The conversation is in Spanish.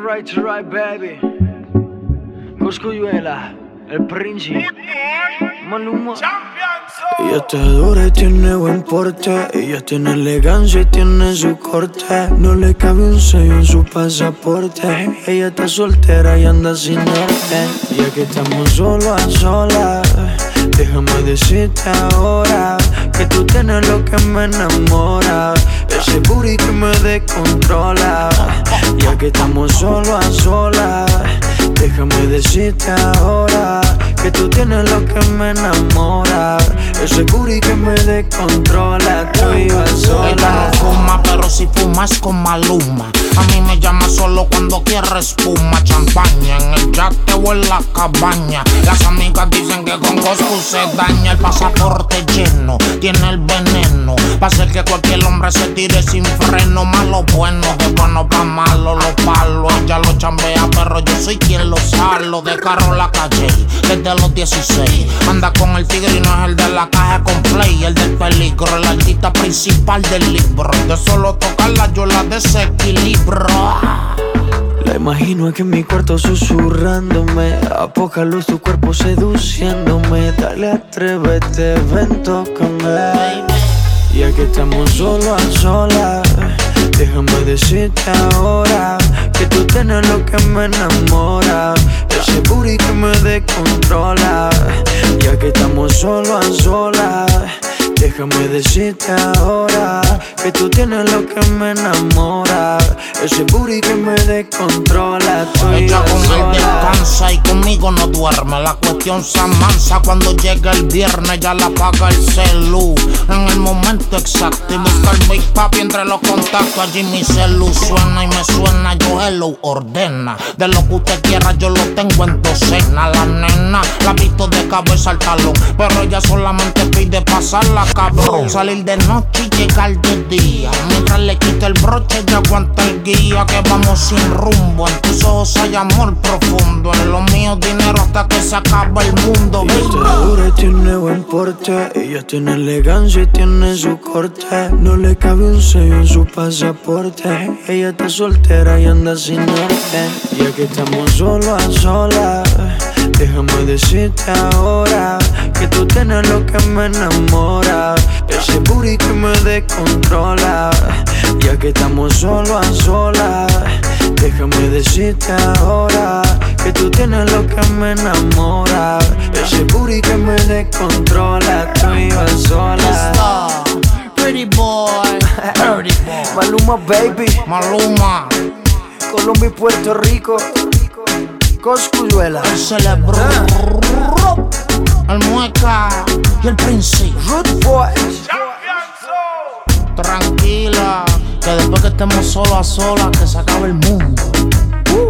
right to right, baby. Cosculluela, el príncipe. Maluma. Ella está dura y tiene buen porte. Ella tiene elegancia y tiene su corte. No le cabe un sello en su pasaporte. Ella está soltera y anda sin norte. Ya que estamos solo a solas, déjame decirte ahora que tú tienes lo que me enamora. Ese booty que me descontrola. Ya que estamos solo a solas, déjame decirte ahora que tú tienes lo que me enamora. Ese booty que me descontrola. Tú y yo a solas. Ella no fuma, pero si fumas con Maluma. A mí me llama solo cuando quiere espuma. Champaña en el yate o en la cabaña. Las amigas dicen que con Coscu se daña. El pasaporte lleno, tiene el veneno. Va a hacer que cualquier hombre se tire sin freno. Malo bueno, de bueno pa' malo los palos. Ella lo chambea, pero yo soy quien lo salo. De carro la calle, desde los 16. Anda con el tigre y no es el de la caja con play. El del peligro, el artista principal del libro. De solo tocarla yo la desequilibro. La imagino aquí en mi cuarto susurrándome. A poca luz tu cuerpo seduciéndome. Dale, atrévete, ven, tócame. Ya que estamos solo a solas, déjame decirte ahora que tú tienes lo que me enamora. Ese booty que me descontrola. Ya que estamos solo a solas, déjame decirte ahora que tú tienes lo que me enamora. Ese booty que me descontrola. Ella con él descansa y conmigo no duerme. La cuestión se amansa cuando llega el viernes. Ya la apaga el celu en el momento exacto y busca el Big Papi entre los contactos. Allí mi celu suena y me suena. Yo hello ordena. De lo que usted quiera yo lo tengo en docena. La nena la visto de cabeza al talón, pero ella solamente pide pasarla, cabrón. Salir de noche y llegar de día. Mientras le quita el broche ya aguanta el guía. Que vamos sin rumbo. En tus ojos hay amor profundo. En lo mío dinero hasta que se acaba el mundo. Ella está dura y tiene buen porte. Ella tiene elegancia y tiene su corte. No le cabe un sello en su pasaporte. Ella está soltera y anda sin norte. Ya que estamos solo a solas, déjame decirte ahora que tú tienes lo que me enamora. Ese booty que me descontrola. Ya que estamos solo a solas, déjame decirte ahora que tú tienes lo que me enamora. Ese booty que me descontrola. Tú y yo a solas. Pretty boy, dirty boy. Maluma, baby. Maluma, Colombia y Puerto Rico. Cosculluela. el celebro, el mueca y el príncipe. Root Boy. Tranquila, que después que estemos solo a solas, que se acabe el mundo.